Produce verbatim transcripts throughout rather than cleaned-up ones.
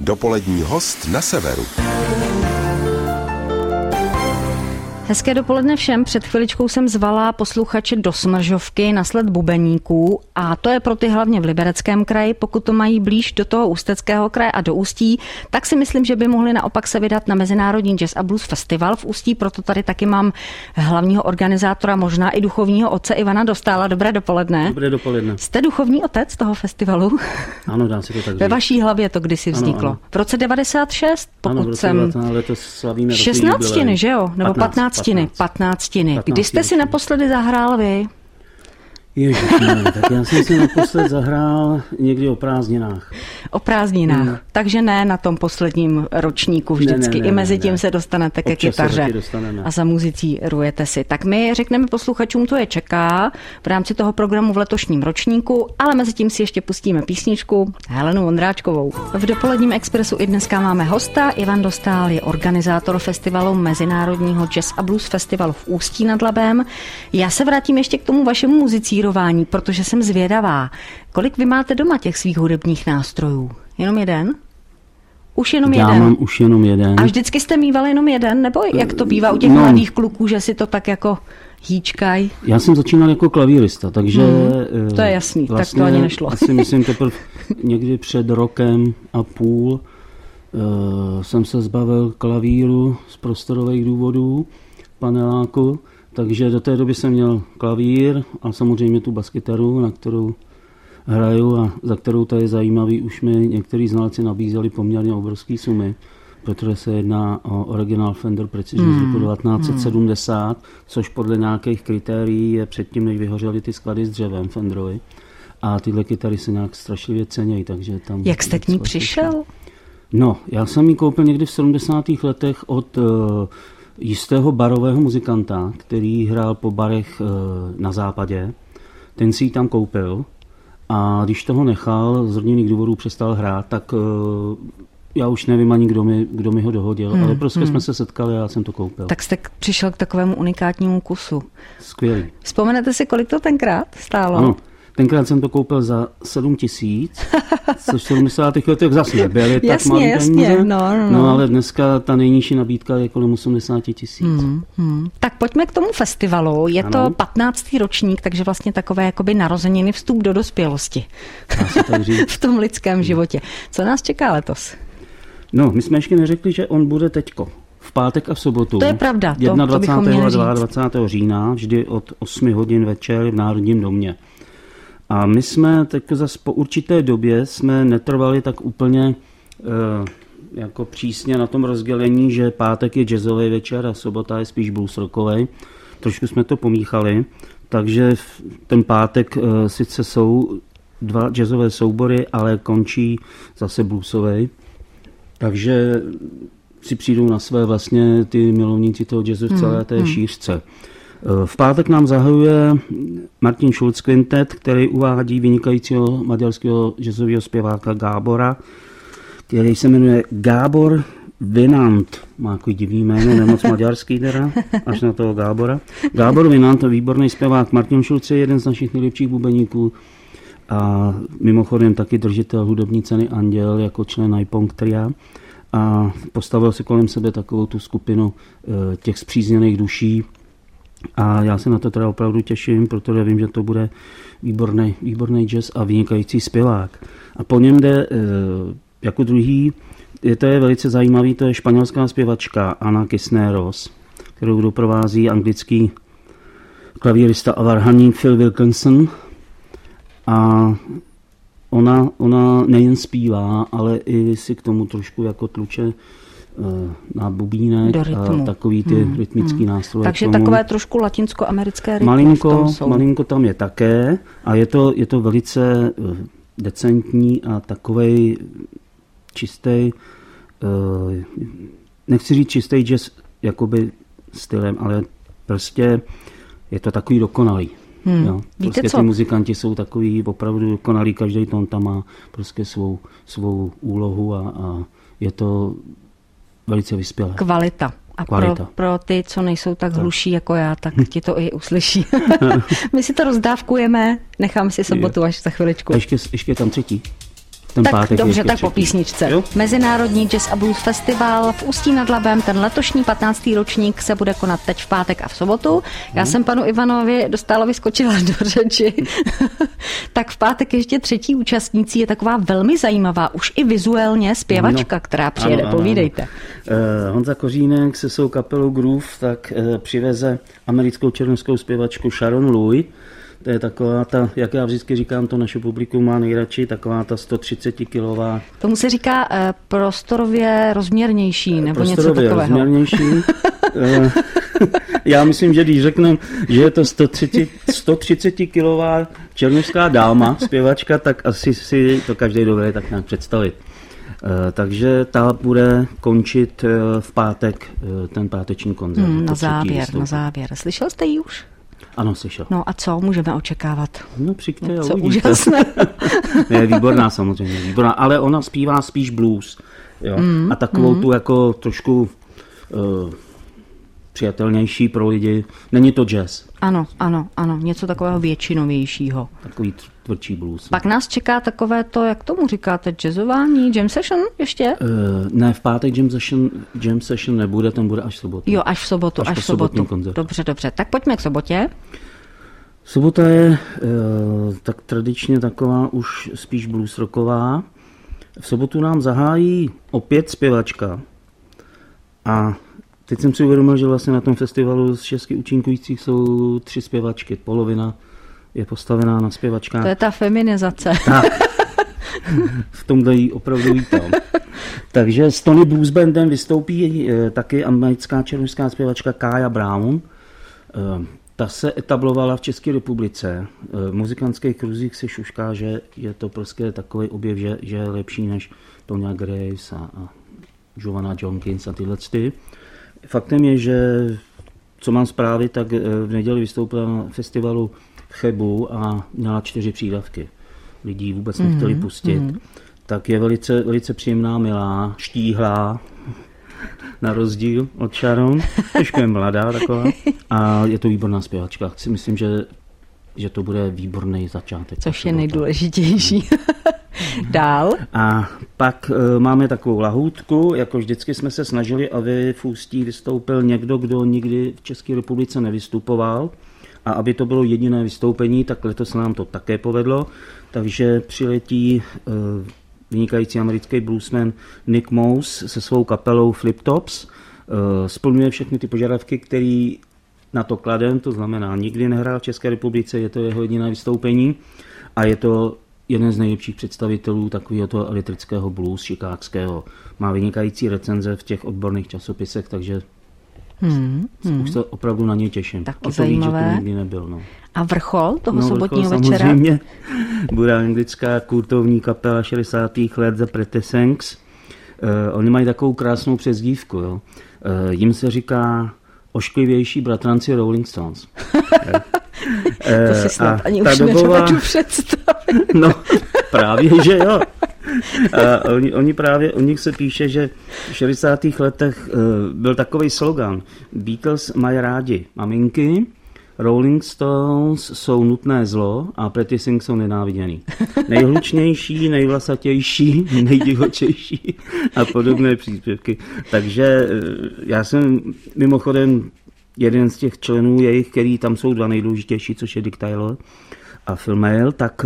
Dopolední host na Severu. Hezké dopoledne všem. Před chviličkou jsem zvala posluchače do Smržovky na sled bubeníků a to je pro ty hlavně v Libereckém kraji. Pokud to mají blíž do toho Ústeckého kraje a do Ústí, tak si myslím, že by mohli naopak se vydat na Mezinárodní jazz a blues festival v Ústí, proto tady taky mám hlavního organizátora, možná i duchovního otce Ivana Dostála. Dobré dopoledne. Dobré dopoledne. Jste duchovní otec toho festivalu? Ano, dá se to tak říct. Ve vaší hlavě to kdysi vzniklo. Ano, ano. V roce devadesát šest, pokud ano, v roce jsem... devatenáct letos slavíme šestnáctiny, že jo? Nebo patnáct, patnáctiny. patnáctiny. patnáct. Kdy jste si naposledy zahrál vy? Ježišmarja, tak já jsem si naposled zahrál někdy o prázdninách. O prázdninách. Hmm. Takže ne na tom posledním ročníku vždycky. Ne, ne, ne, I mezi tím ne. se dostanete ke Občas kytaře a za muzicí rujete si. Tak my řekneme posluchačům, to je čeká v rámci toho programu v letošním ročníku, ale mezi tím si ještě pustíme písničku Helenu Vondráčkovou. V dopoledním Expressu i dneska máme hosta. Ivan Dostál je organizátor festivalu Mezinárodního jazz a blues festivalu v Ústí nad Labem. Já se vrátím ještě k tomu vašemu muzicírování, protože jsem zvědavá. Kolik vy máte doma těch svých hudebních nástrojů? Jenom jeden? Už jenom Já jeden? mám už jenom jeden. A vždycky jste mývali jenom jeden? Nebo jak to bývá u těch no, mladých kluků, že si to tak jako hýčkají? Já jsem začínal jako klavírista, takže... Hmm, to je jasný, vlastně tak to ani nešlo. Asi myslím teprve někdy před rokem a půl uh, jsem se zbavil klavíru z prostorových důvodů, paneláku, takže do té doby jsem měl klavír a samozřejmě tu baskytaru, na kterou hraju a za kterou to je zajímavý. Už mi některý znalci nabízeli poměrně obrovský sumy, protože se jedná o originál Fender Precision z roku devatenáct set sedmdesát, což podle nějakých kritérií je předtím, než vyhořely ty sklady s dřevem Fenderovi. A tyhle kytary se nějak strašlivě cenějí, takže tam... Jak jste k ní přišel? No, já jsem ji koupil někdy v sedmdesátých letech od uh, jistého barového muzikanta, který hrál po barech uh, na západě. Ten si ji tam koupil. A když toho nechal, z rodinných důvodů přestal hrát, tak uh, já už nevím ani, kdo mi, kdo mi ho dohodil, hmm, ale prostě hmm. jsme se setkali a já jsem to koupil. Tak jste přišel k takovému unikátnímu kusu. Skvělý. Vzpomenete si, kolik to tenkrát stálo? Ano, tenkrát jsem to koupil za sedm tisíc, což v sedmdesátých letech zase nebyly tak malý peníze. No, no, no. no ale dneska ta nejnižší nabídka je kolem osmdesát tisíc. Hmm, hmm. Tak pojďme k tomu festivalu. Je ano. to patnáctý ročník, takže vlastně takové jakoby narozeniny, vstup do dospělosti. Tak říct. V tom lidském životě. Co nás čeká letos? No, my jsme ještě neřekli, že on bude teďko. V pátek a v sobotu. To je pravda. To, dvacátého to a dvacátého druhého října, vždy od osmi hodin večer v Národním domě. A my jsme teď zase po určité době jsme netrvali tak úplně e, jako přísně na tom rozdělení, že pátek je jazzový večer a sobota je spíš blues rockovej. Trošku jsme to pomíchali, takže ten pátek e, sice jsou dva jazzové soubory, ale končí zase bluesovej. Takže si přijdou na své vlastně ty milovníci toho jazzu v celé té šířce. V pátek nám zahajuje Martin Schulz Quintet, který uvádí vynikajícího maďarského jazzového zpěváka Gábora, který se jmenuje Gábor Vinant. Má takový divný jméno, nemoc maďarský teda, až na toho Gábora. Gábor Vinant, výborný zpěvák. Martin Schulz je jeden z našich nejlepších bubeníků a mimochodem taky držitel hudební ceny Anděl jako člen Naipong Tria. A postavil si kolem sebe takovou tu skupinu těch spřízněných duší. A já se na to teda opravdu těším, protože vím, že to bude výborný, výborný jazz a vynikající zpěvák. A po něm jde jako druhý, je to je velice zajímavý, to je španělská zpěvačka Ana Cisneros, kterou doprovází anglický klavírista a varhaník Phil Wilkinson. A ona, ona nejen zpívá, ale i si k tomu trošku jako tluče na bubínek a takový ty hmm, rytmický hmm. nástroje. Takže tomu. Takové trošku latinskoamerické rytmy malinko, v tom jsou. Malinko tam je také a je to, je to velice decentní a takovej čistý, nechci říct čistý jazz jakoby stylem, ale prostě je to takový dokonalý. Hmm. Jo. Prostě Víte co? Ty muzikanti jsou takový opravdu dokonalý, každý tón tam má prostě svou, svou úlohu a, a je to velice vyspělé. Kvalita. A pro, pro ty, co nejsou tak, tak hluší jako já, tak ti to i uslyší. My si to rozdávkujeme, necháme si sobotu až za chviličku. A ještě, ještě je tam třetí. ten tak pátek dobře, ještě tak třetí. po písničce. Jo? Mezinárodní Jazz a Blues Festival v Ústí nad Labem, ten letošní patnáctý ročník se bude konat teď v pátek a v sobotu. Já hmm. jsem panu Ivanovi Dostálovi skočila do řeči. Tak v pátek ještě třetí účastnící je taková velmi zajímavá, už i vizuálně zpěvačka, no, která přijede. Ano, ano, Povídejte. Ano. Uh, Honza Kořínek se svou kapelou Groove tak uh, přiveze americkou černošskou zpěvačku Sharon Louis. To je taková ta, jak já vždycky říkám, to naše publikum má nejradši, taková ta sto třicet kilová. Tomu se říká uh, prostorově rozměrnější, nebo prostorově něco takového. rozměrnější. uh, já myslím, že když řeknu, že je to sto třicet kilová černošská dáma, zpěvačka, tak asi si to každý dobré tak nějak představit. Uh, takže ta bude končit uh, v pátek uh, ten páteční koncert. Hmm, na závěr, na závěr. Slyšel jste ji už? Ano, slyšel. No a co můžeme očekávat? No přijďte a co uvidíte. Úžasné. Je výborná samozřejmě, výborná, ale ona zpívá spíš blues. Jo? Mm, a takovou mm. tu jako trošku uh, přijatelnější pro lidi. Není to jazz. Ano, ano, ano, něco takového většinovějšího. Takový tvrdší blues. Pak nás čeká takové to, jak tomu říkáte, jazzování, jam session ještě? Uh, ne, v pátek jam session, jam session nebude, ten bude až v sobotu. Jo, až v sobotu, až, až v sobotu. Koncert. Dobře, dobře. Tak pojďme k sobotě. Sobota je uh, tak tradičně taková už spíš blues rocková. V sobotu nám zahájí opět zpěvačka. A teď jsem si uvědomil, že vlastně na tom festivalu z šesti účinkujících jsou tři zpěvačky. Polovina je postavená na zpěvačkách. To je ta feminizace. Tak. V tomhle jí opravdu vítám. Takže s Tony Blues Bandem vystoupí e, taky americká černošská zpěvačka Kaya Brown. E, ta se etablovala v České republice. E, v muzikantských kruzích se šušká, že je to prostě takový objev, že, že je lepší než Tonya Grace a, a Giovanna Jenkins a tyhle ty. Faktem je, že co mám zprávy, tak v neděli vystoupila na festivalu v Chebu a měla čtyři přídavky. Lidí vůbec nechtěli mm, pustit. Mm. Tak je velice, velice příjemná, milá, štíhlá, na rozdíl od Sharon. Trošku je mladá taková. A je to výborná zpěvačka. Chci myslím, že, že to bude výborný začátek. Což je nejdůležitější. Dál. A pak e, máme takovou lahůdku, jako vždycky jsme se snažili, aby v Ústí vystoupil někdo, kdo nikdy v České republice nevystupoval. A aby to bylo jediné vystoupení, tak letos se nám to také povedlo. Takže přiletí e, vynikající americký bluesman Nick Mose se svou kapelou Flip Tops. E, splňuje všechny ty požadavky, které na to kladem, to znamená nikdy nehrál v České republice, je to jeho jediné vystoupení a je to jeden z nejlepších představitelů takového toho elektrického blues chicagského. Má vynikající recenze v těch odborných časopisech, takže hmm, hmm. už se opravdu na něj těším. Taky o to zajímavé. Víc, že to nikdy nebyl. No. A vrchol toho no, sobotního vrchol, večera? Samozřejmě bude anglická kultovní kapela šedesátých let The Pretty Things. Uh, oni mají takovou krásnou přezdívku. Jo. Uh, jim se říká ošklivější bratranci Rolling Stones. To si snad ani už dobová... nedovedu představit. No, právě, že jo. A oni, oni právě, o nich se píše, že v šedesátých letech uh, byl takový slogan Beatles mají rádi maminky, Rolling Stones jsou nutné zlo a Pretty Things jsou nenáviděný. Nejhlučnější, nejvlasatější, nejdivočejší a podobné příspěvky. Takže uh, já jsem mimochodem jeden z těch členů jejich, který tam jsou dva nejdůležitější, což je Dick Taylor a Phil Mayle, tak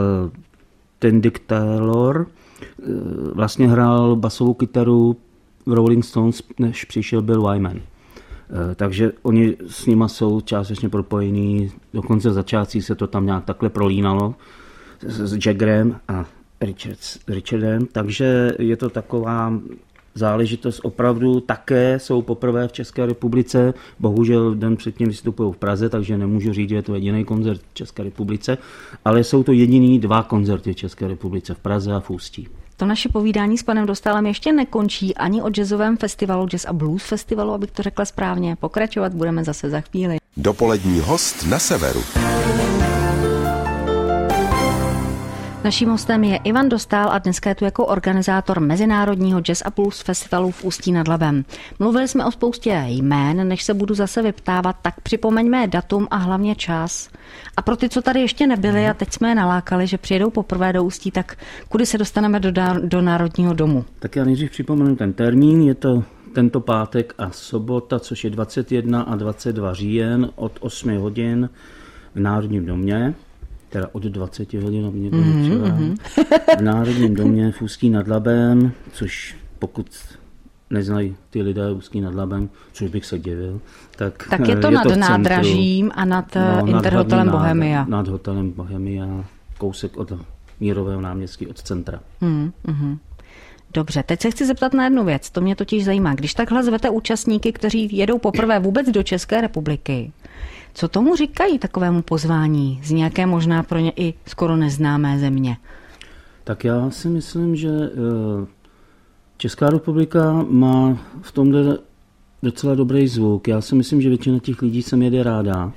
ten Dick Taylor vlastně hrál basovou kytaru v Rolling Stones, než přišel Bill Wyman. Takže oni s nima jsou částečně propojení, dokonce v začátcích se to tam nějak takhle prolínalo s Jaggerem a Richards, Richardem, takže je to taková záležitost opravdu také jsou poprvé v České republice. Bohužel den předtím vystupují v Praze, takže nemůžu říct, že je to jediný koncert v České republice, ale jsou to jediný dva koncerty v České republice, v Praze a v Ústí. To naše povídání s panem Dostálem ještě nekončí ani o jazzovém festivalu, Jazz a Blues festivalu, abych to řekla správně. Pokračovat budeme zase za chvíli. Dopolední host na Severu. Naším hostem je Ivan Dostál a dneska je tu jako organizátor Mezinárodního Jazz a Blues festivalu v Ústí nad Labem. Mluvili jsme o spoustě jmén, než se budu zase vyptávat, tak připomeňme datum a hlavně čas. A pro ty, co tady ještě nebyli a teď jsme je nalákali, že přijedou poprvé do Ústí, tak kudy se dostaneme do, do Národního domu? Tak já nejdřív připomenu ten termín, je to tento pátek a sobota, což je dvacet jedna a dvacet dva říjen od osmi hodin v Národním domě, teda od dvacet hodin, aby někdo mm-hmm. nepřivedl, v Národním domě v Ústí nad Labem, což pokud neznají ty lidé Ústí nad Labem, což bych se divil, tak, tak je to je nad to nádražím a nad no, Interhotelem Bohemia. Nad hotelem Bohemia, kousek od Mírového náměstí, od centra. Mm-hmm. Dobře, teď se chci zeptat na jednu věc, to mě totiž zajímá. Když takhle zvete účastníky, kteří jedou poprvé vůbec do České republiky, co tomu říkají takovému pozvání z nějaké možná pro ně i skoro neznámé země? Tak já si myslím, že Česká republika má v tomhle docela dobrý zvuk. Já si myslím, že většina těch lidí sem jede ráda,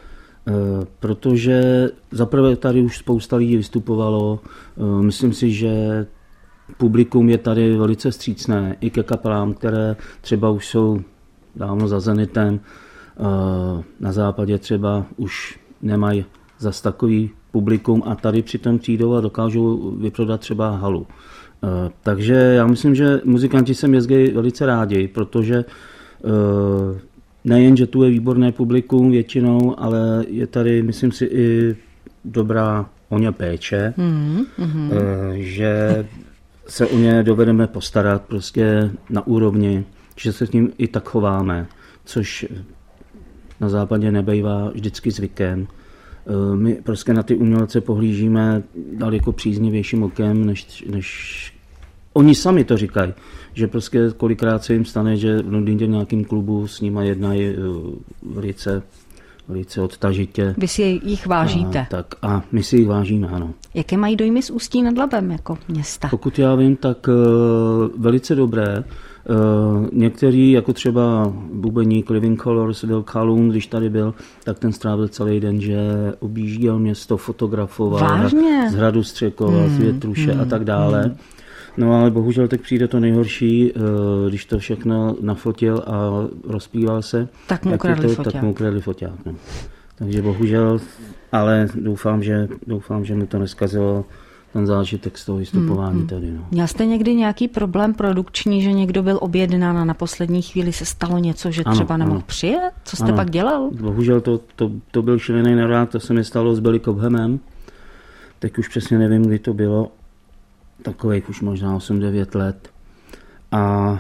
protože zaprvé tady už spousta lidí vystupovalo. Myslím si, že publikum je tady velice vstřícné i ke kapelám, které třeba už jsou dávno za zenitem. Na západě třeba už nemají zas takový publikum a tady přitom přijdou a dokážou vyprodat třeba halu. Takže já myslím, že muzikanti sem jezdí velice rádi, protože nejen, že tu je výborné publikum většinou, ale je tady, myslím si, i dobrá o ně péče, mm-hmm. že se o ně dovedeme postarat prostě na úrovni, že se s ním i tak chováme, což na západě nebejvá vždycky zvykem. My prostě na ty umělce pohlížíme daleko příznivějším okem, než, než oni sami to říkají, že prostě kolikrát se jim stane, že v Londýně v nějakém klubu s nima jednají velice, velice odtažitě. Vy si jich vážíte. A, tak a my si jich vážíme, ano. Jaké mají dojmy z Ústí nad Labem jako města? Pokud já vím, tak uh, velice dobré. Uh, některý, jako třeba bubeník Living Colors, Will Calhoun, když tady byl, tak ten strávil celý den, že objížděl město, fotografoval. Vážně? Z Hradu Střekova, hmm, z Větruše hmm, a tak dále. Hmm. No ale bohužel tak přijde to nejhorší, uh, když to všechno nafotil a rozpíval se. Tak mu ukradli foťák. Tak mu ukradli foťák, no. Takže bohužel, ale doufám, že, doufám, že mi to neskazilo ten zážitek z toho vystupování hmm, tady. No. Měl jste někdy nějaký problém produkční, že někdo byl objednán a na poslední chvíli se stalo něco, že třeba ano, nemohl ano. přijet? Co jste ano. pak dělal? Bohužel to, to, to byl šílený nervák, to se mi stalo s Billy Cobhamem. Teď už přesně nevím, kdy to bylo. Takových už možná osm devět let. A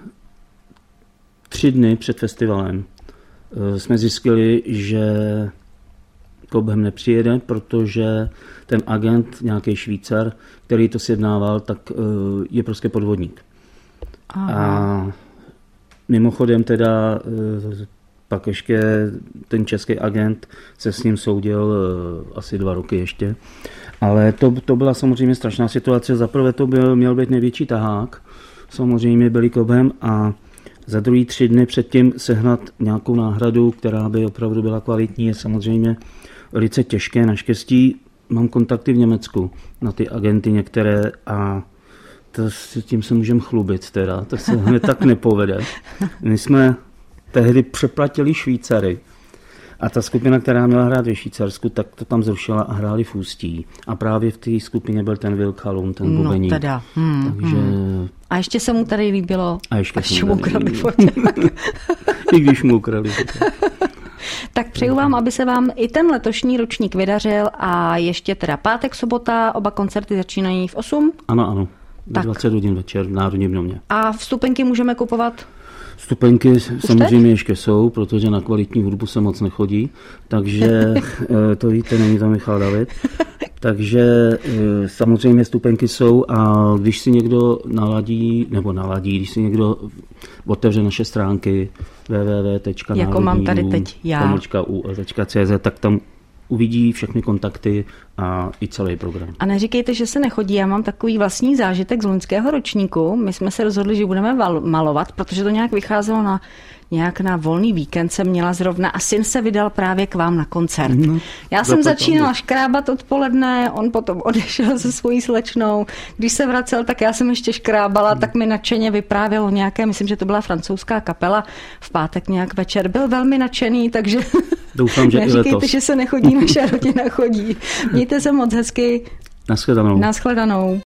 tři dny před festivalem jsme zjistili, že Cobham nepřijede, protože ten agent, nějaký Švýcar, který to sjednával, tak je prostě podvodník. Aha. A mimochodem teda pak ještě ten český agent se s ním soudil asi dva roky ještě. Ale to, to byla samozřejmě strašná situace. Zaprvé to byl, měl být největší tahák, samozřejmě Billy Cobham, a za druhý tři dny předtím sehnat nějakou náhradu, která by opravdu byla kvalitní, je samozřejmě velice těžké. Naštěstí mám kontakty v Německu na ty agenty některé a to, s tím se můžeme chlubit teda, to se hned tak nepovede. My jsme tehdy přeplatili Švýcary a ta skupina, která měla hrát ve Švýcarsku, tak to tam zrušila a hráli v Ústí. A právě v té skupině byl ten Will Calhoun, ten bubeník. No teda. Hmm, Takže... hmm. A ještě se mu tady líbilo, a ještě až mu ukradli foťák. I když mu ukradli foťák. Tak přeju vám, aby se vám i ten letošní ročník vydařil a ještě teda pátek, sobota, oba koncerty začínají v osm? Ano, ano. dvacet hodin večer v Národním domě. A vstupenky můžeme kupovat? Vstupenky Už samozřejmě teď? ještě jsou, protože na kvalitní hudbu se moc nechodí, takže to víte, není to Michal David. Takže samozřejmě vstupenky jsou a když si někdo naladí, nebo naladí, když si někdo otevře naše stránky w w w tečka jako mám tady teď já. tečka c z, tak tam uvidí všechny kontakty a i celý program. A neříkejte, že se nechodí, já mám takový vlastní zážitek z loňského ročníku. My jsme se rozhodli, že budeme val- malovat, protože to nějak vycházelo na nějak na volný víkend jsem měla zrovna a syn se vydal právě k vám na koncert. No, já jsem začínala to. škrábat odpoledne, on potom odešel se svojí slečnou. Když se vracel, tak já jsem ještě škrábala, hmm. tak mi nadšeně vyprávěl o nějaké, myslím, že to byla francouzská kapela, v pátek nějak večer. Byl velmi nadšený, takže doufám, že neříkejte, i letos. že se nechodí, naše rodina chodí. Mějte se moc hezky. Naschledanou. Naschledanou.